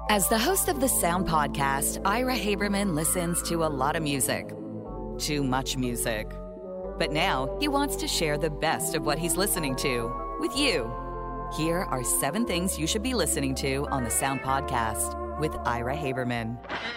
As the host of the Sound Podcast, Ira Haberman listens to a lot of music. Too much music. But now he wants to share the best of what he's listening to with you. Here are 7 things you should be listening to on the Sound Podcast with Ira Haberman.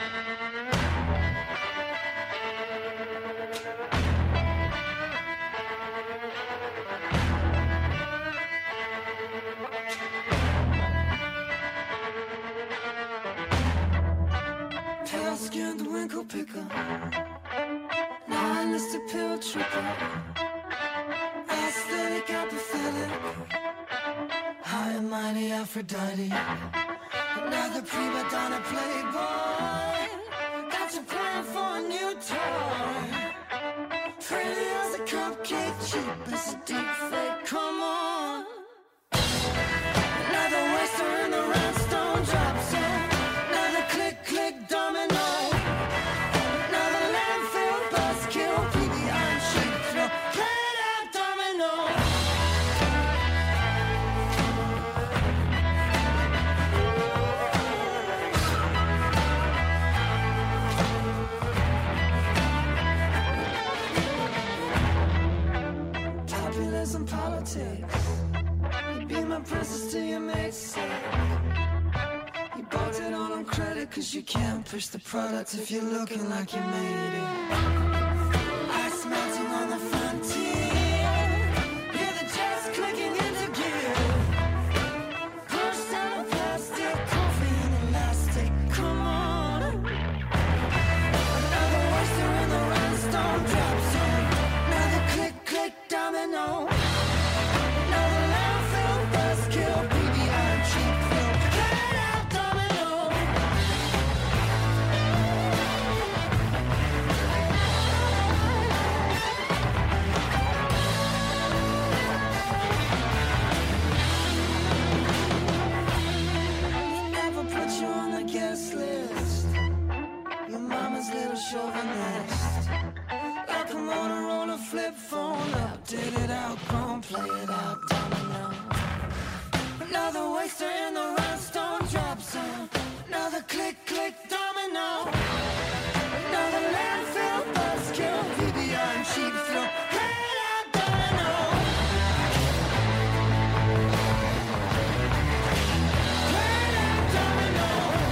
Pale-skinned winkle picker, nine-listed pill tripper, aesthetic apathetic, high and mighty Aphrodite, another prima donna playboy, got you praying for a new toy, pretty as a cupcake, cheap as a deep fake, come on, another waster in the rhinestone drop zone, another click click domino, another landfill buzzkill, PBI and cheap thrill, play that domino. Populism politics, you be my princess till your mate's sick. You bought it all on credit cause you can't push the product if you're looking like you made it. Ice melting on the frontier, hear the jets clicking into gear. Push down plastic, coffee in elastic, come on. Another oyster in the rhinestone drop zone, another click click domino, another landfill buzzkill, PBI cheap thrill, play that domino. They never put you on the guest list, your mama's little chauvinist, like a Motorola flip phone, updated outgrown, play it out domino. Another waster in the rhinestone drop zone, another click click domino, another landfill buzzkill, PBI and cheap thrill, play that domino. Play that domino.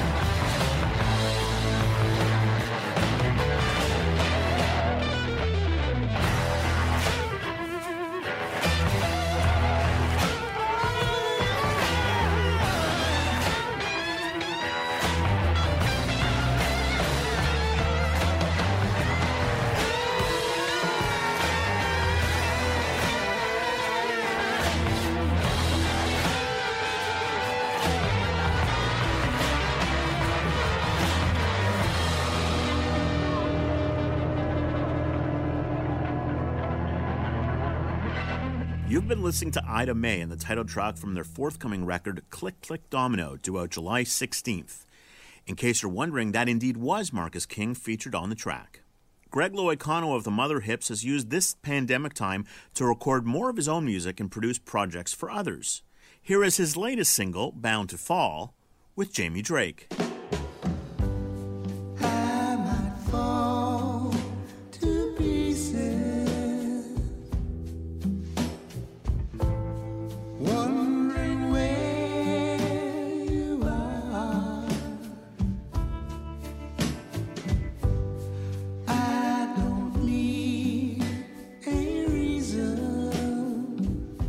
You've been listening to Ida May and the title track from their forthcoming record, Click Click Domino, due out July 16th. In case you're wondering, that indeed was Marcus King featured on the track. Greg Loicano of the Mother Hips has used this pandemic time to record more of his own music and produce projects for others. Here is his latest single, Bound to Fall, with Jamie Drake. I might fall to pieces, wondering where you are. I don't need a reason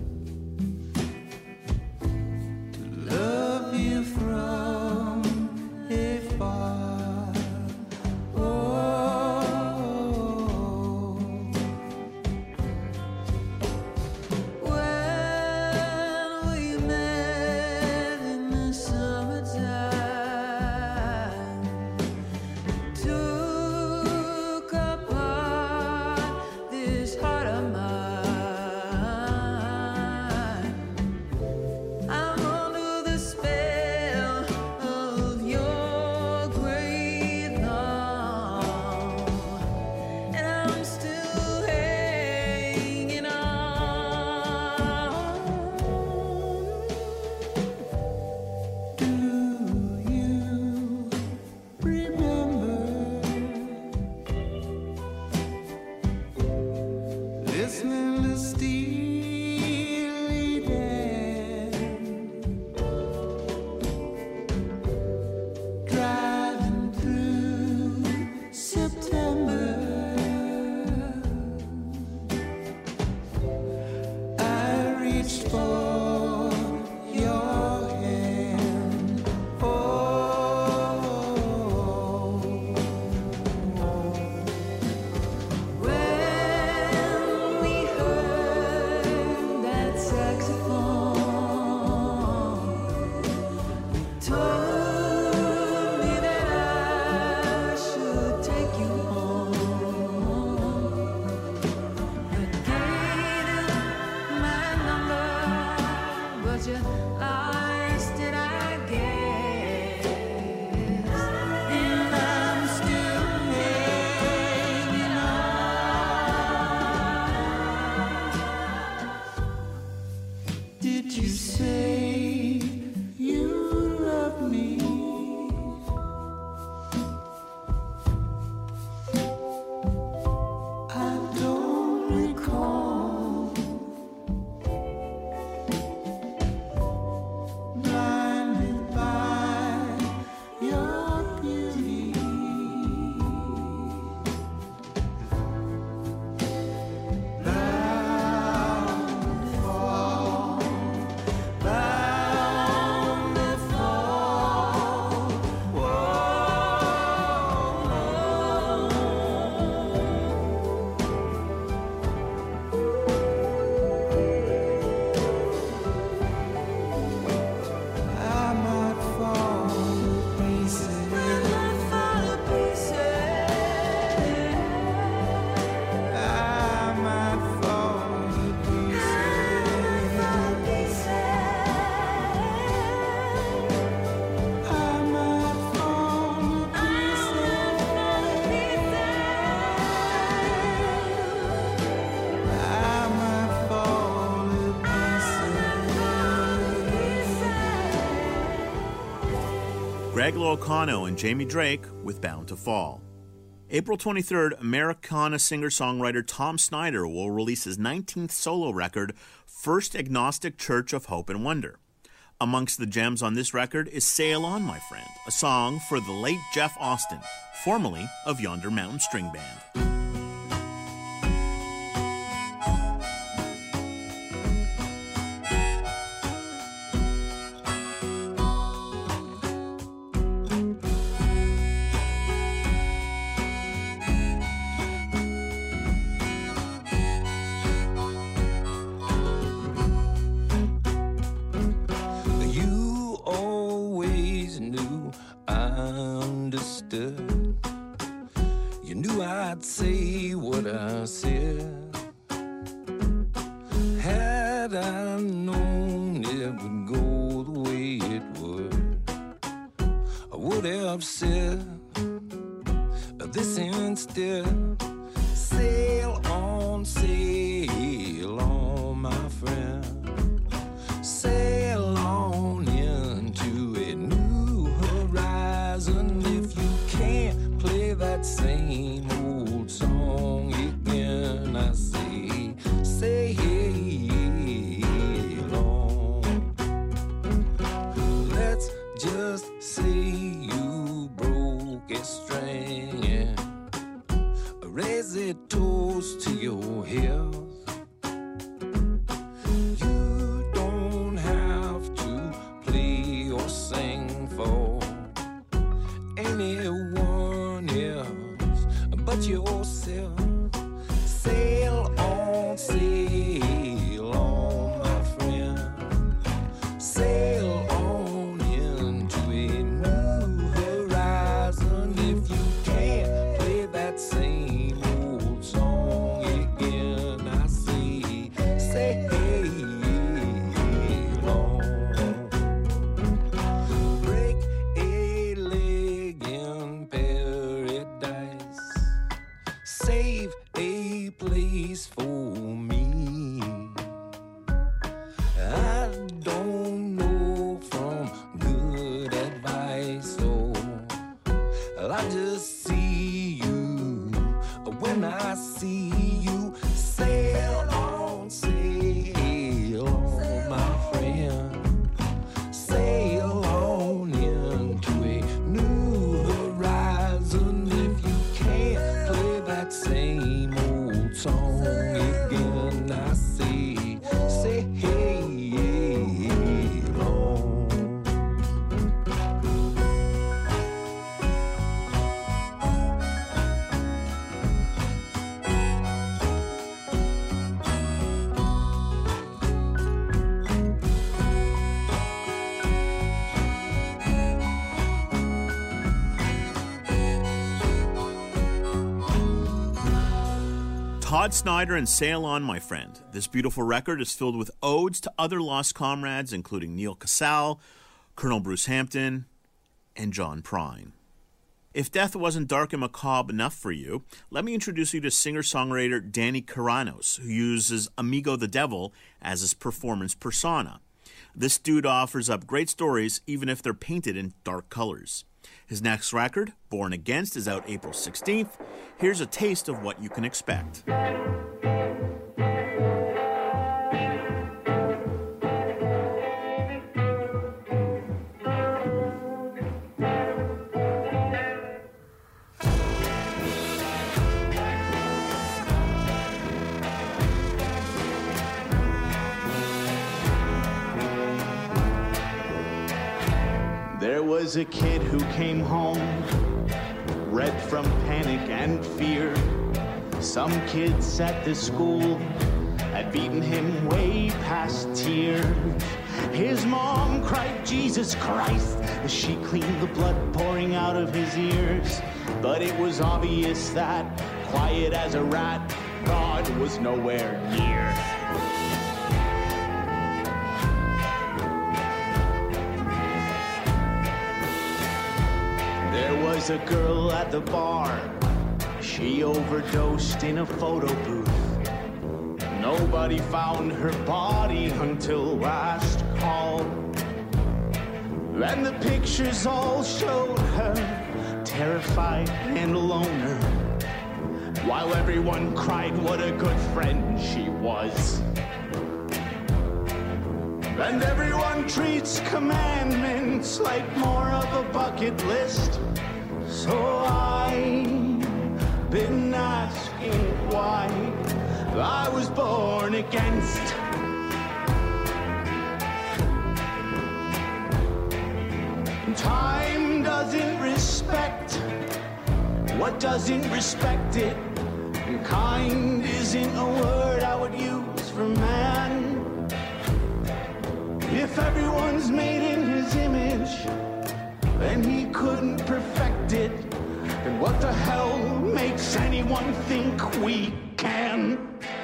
to love you from Greg Loacano and Jamie Drake with Bound to Fall. April 23rd, Americana singer-songwriter Tom Snyder will release his 19th solo record, First Agnostic Church of Hope and Wonder. Amongst the gems on this record is Sail On, My Friend, a song for the late Jeff Austin, formerly of Yonder Mountain String Band. You knew I'd say what I said. Had I known it would go the way it would, I would have said this instead. Sail on, my friend. Sail on into a new horizon. If you can't play that same old song again, I say, sail on. Let's just say you broke a string and raise a toast to your health. You don't have to play or sing for anyone else but yourself. Sail on, my friend. Sail on into a new horizon. If you can't play that same old song again, I say, sail on. Break a leg in paradise. Save a place for me. I don't know from good advice, so I just see you when I see you. Sail on, my friend. Sail on into a new horizon. If you can't play that same old song again, I say, sail on. Todd Snyder and Sail On, My Friend. This beautiful record is filled with odes to other lost comrades, including Neil Casale, Colonel Bruce Hampton, and John Prine. If death wasn't dark and macabre enough for you, let me introduce you to singer-songwriter Danny Caranos, who uses Amigo the Devil as his performance persona. This dude offers up great stories, even if they're painted in dark colors. His next record, Born Against, is out April 16th. Here's a taste of what you can expect. There was a kid who came home, red from panic and fear. Some kids at the school had beaten him way past tears. His mom cried, Jesus Christ, as she cleaned the blood pouring out of his ears. But it was obvious that, quiet as a rat, God was nowhere near. There was a girl at the bar. She overdosed in a photo booth. Nobody found her body until last call. And the pictures all showed her terrified and loner, while everyone cried what a good friend she was. And everyone treats commandments like more of a bucket list. So I've been asking why I was born against. Time doesn't respect what doesn't respect it. And kind isn't a word I would use for man. If everyone's made in his image, and he couldn't perfect it, then what the hell makes anyone think we can?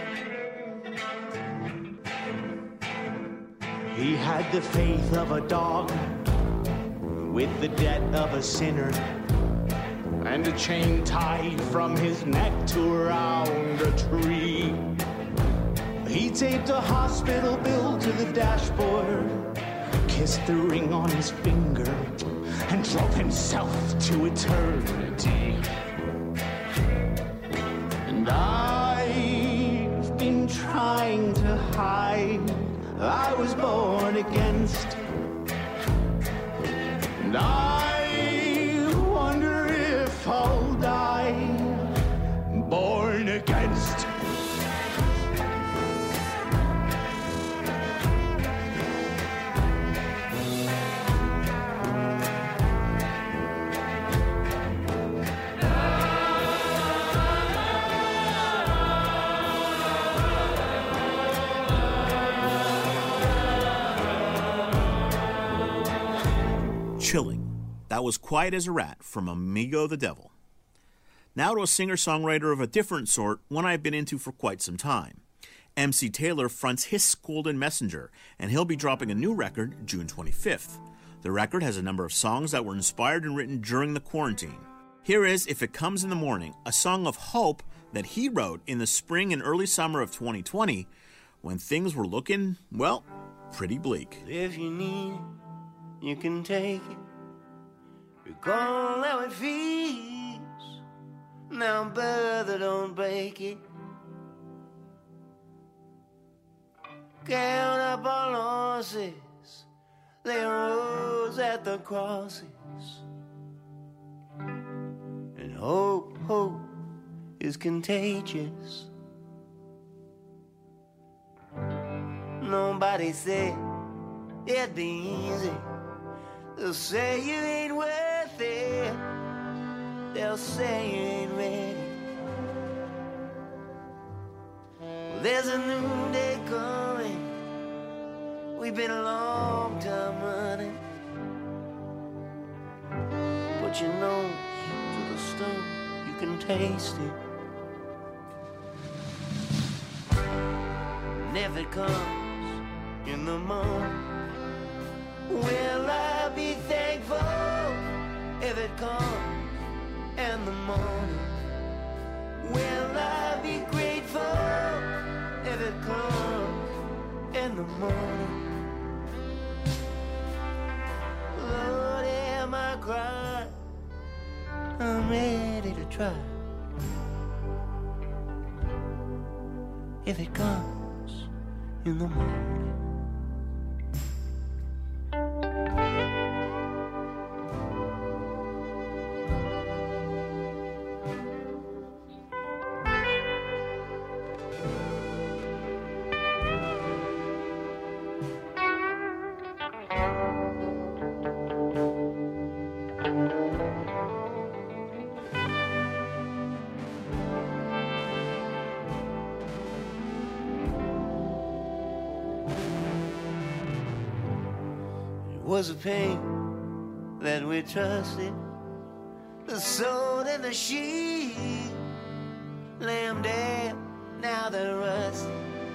He had the faith of a dog with the debt of a sinner, and a chain tied from his neck to around a tree. He taped a hospital bill to the dashboard, kissed the ring on his finger, and drove himself to eternity. And I've been trying to hide I was born against. And I wonder if I'll die born against. Chilling. That was Quiet as a Rat from Amigo the Devil. Now to a singer-songwriter of a different sort, one I've been into for quite some time. MC Taylor fronts Hiss Golden Messenger, and he'll be dropping a new record June 25th. The record has a number of songs that were inspired and written during the quarantine. Here is If It Comes in the Morning, a song of hope that he wrote in the spring and early summer of 2020 when things were looking, well, pretty bleak. If you need it, you can take it. Recall how it feels. Now, brother, don't break it. Count up our losses. Lay rose at the crosses. And hope is contagious. Nobody said it'd be easy. They'll say you ain't worth it. They'll say you ain't ready. Well, there's a new day coming. We've been a long time running. Put your nose to the stone, you can taste it. And if it comes in the morning, will I be thankful if it comes in the morning? Will I be grateful if it comes in the morning? Lord, am I crying? I'm ready to try. If it comes in the morning. Was a pain that we trusted, the soul and the sheep, lamb dead, now they're rusted.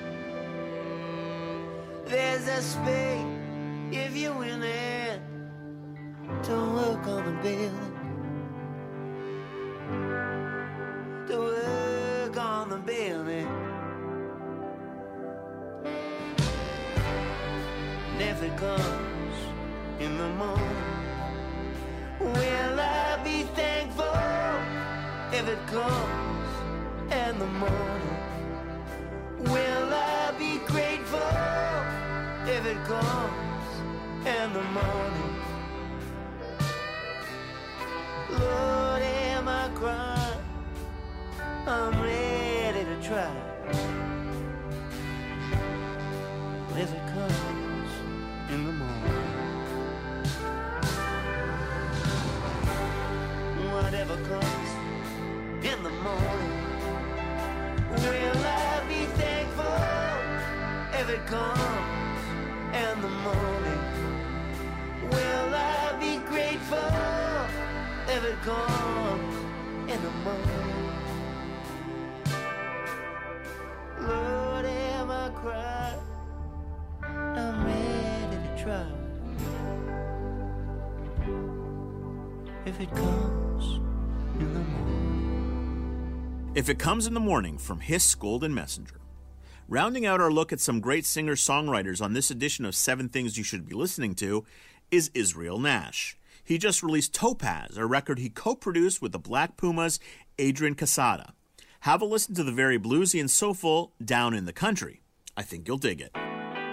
There's a space if you win it to work on the building, to work on the building. And if it comes in the morning? Will I be thankful if it comes in the morning? Will I be grateful if it comes in the morning? Lord, am I crying? I'm ready to try. If it comes in the morning, whatever comes in the morning, will I be thankful if it comes in the morning? Will I be grateful if it comes in the morning? Lord, am I crying? I'm ready to try. If it comes in the morning. If It Comes in the Morning from Hiss Golden Messenger. Rounding out our look at some great singer-songwriters on this edition of 7 Things You Should Be Listening To is Israel Nash. He just released Topaz, a record he co-produced with the Black Pumas' Adrian Casada. Have a listen to the very bluesy and soulful Down in the Country. I think you'll dig it.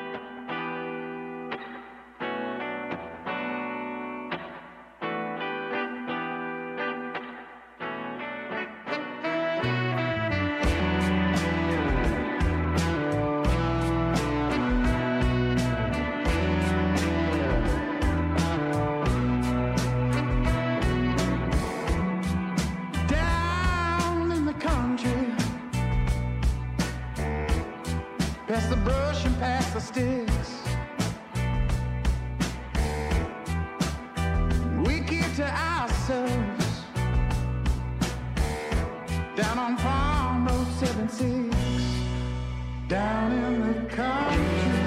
Pass the brush and pass the sticks. We keep to ourselves down on Farm Road 76, down in the country.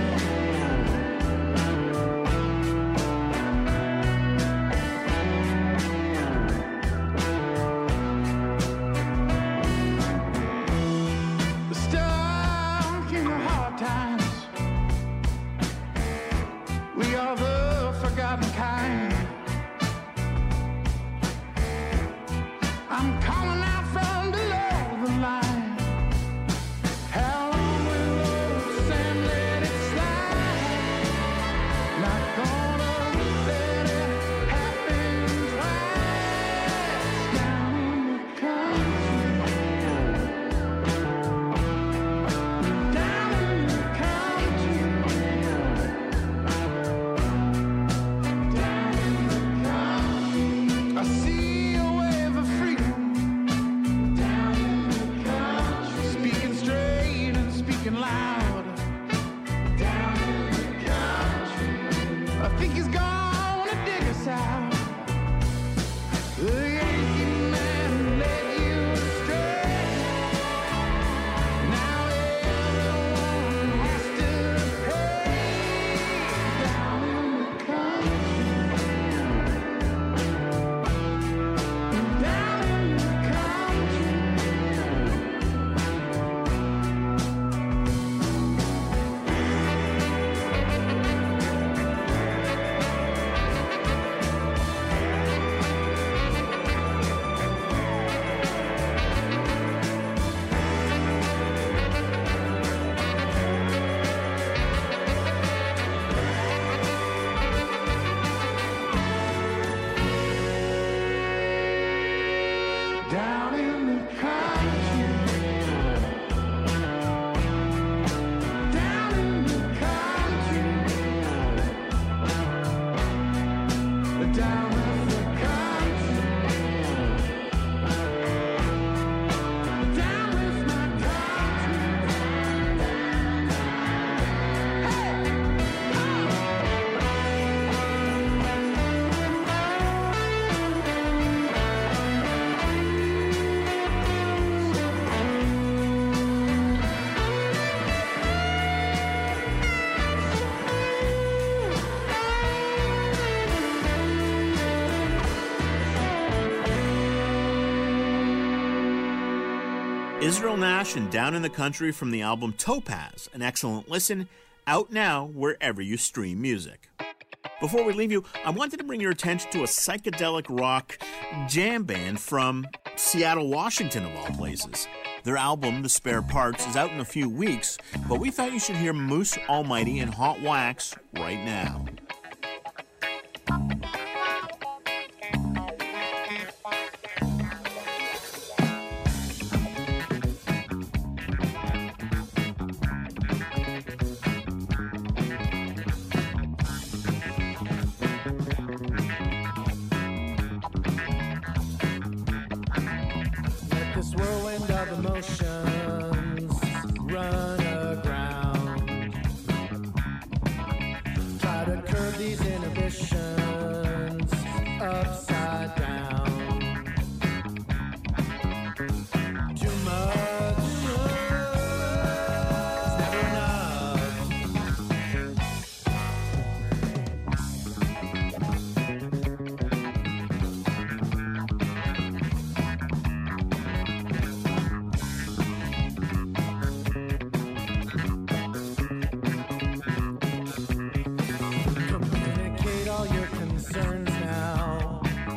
I'm calling out from below the line. How long will old Sam let it slide? Not gonna let it happen twice. Down in the country, down in the country, down in the country. I see loud down in the country. I think he's gonna dig us out. The Yankee man led you astray. Now everyone has to pay. Down in the country, down in the country. Down in the country, down in the country, down in the country, down with my country. Israel Nash and Down in the Country from the album Topaz, an excellent listen, out now wherever you stream music. Before we leave you, I wanted to bring your attention to a psychedelic rock jam band from Seattle, Washington, of all places. Their album, The Spare Parts, is out in a few weeks, but we thought you should hear Moose Almighty and Hot Wax right now. Emotions run aground. Try to curb these inhibitions upside down. Too much is never enough. Communicate all your concerns now.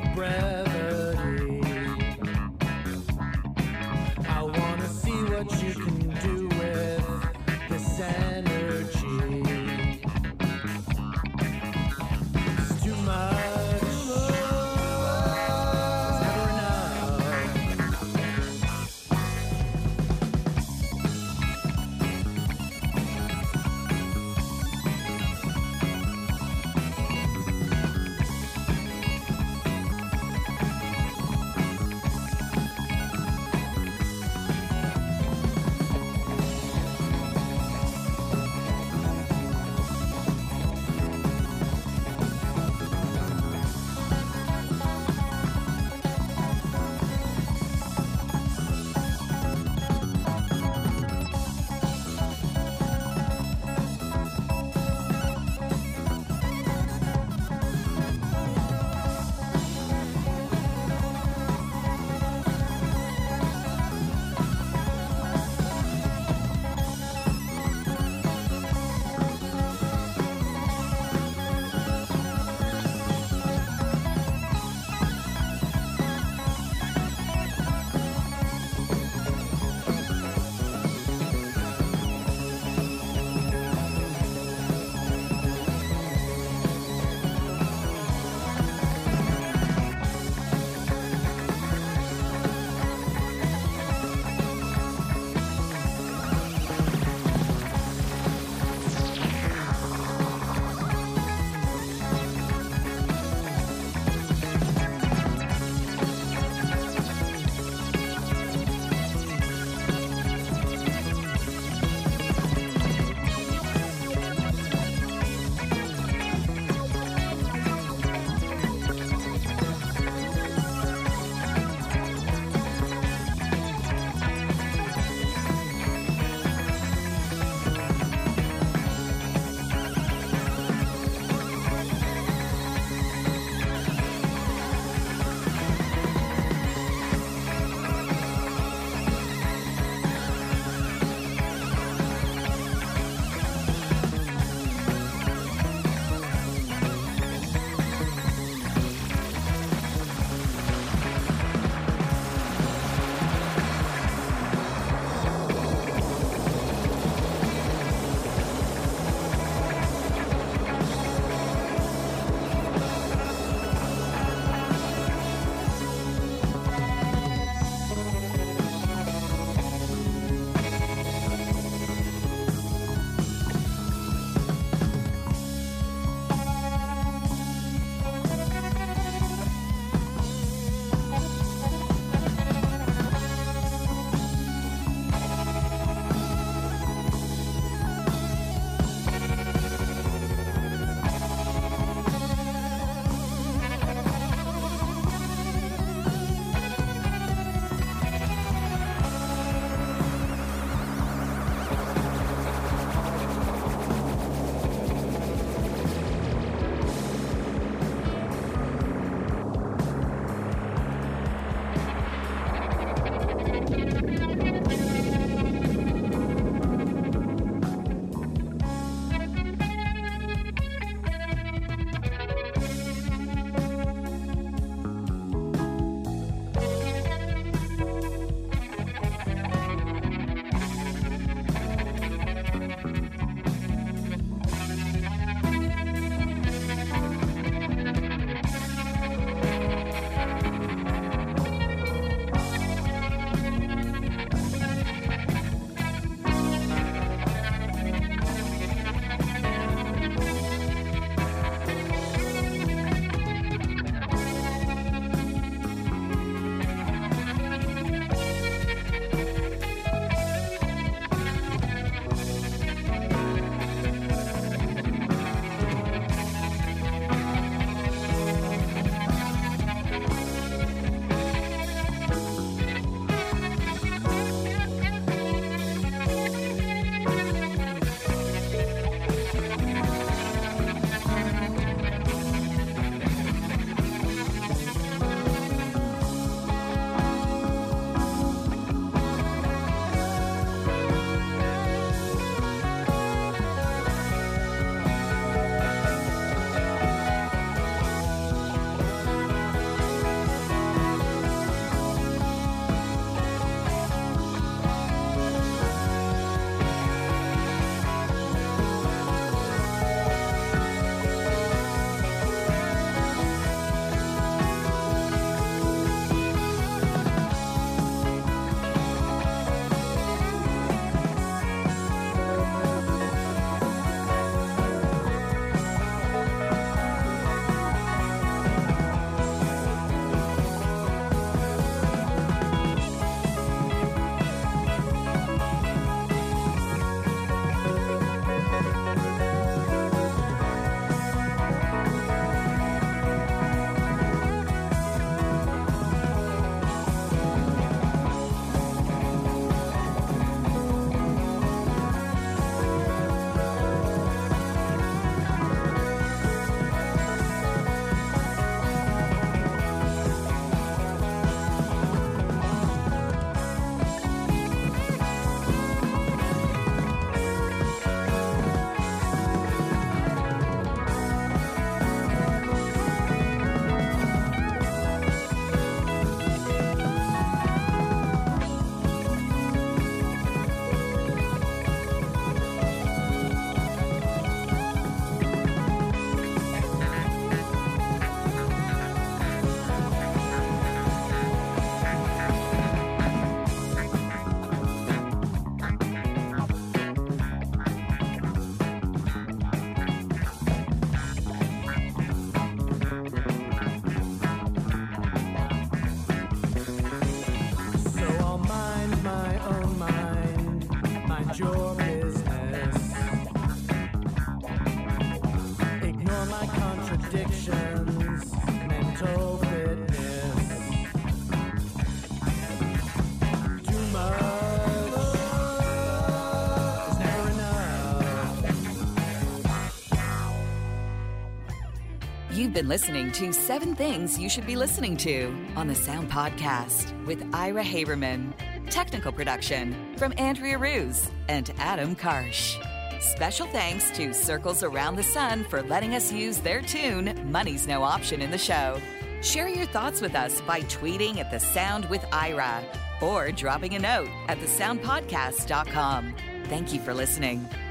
been listening to 7 Things You Should Be Listening to on the Sound Podcast with Ira Haberman. Technical production from Andrea Ruse and Adam Karsh. Special thanks to Circles Around the Sun for letting us use their tune, Money's No Option, in the show. Share your thoughts with us by tweeting at The Sound with Ira or dropping a note at thesoundpodcast.com. Thank you for listening.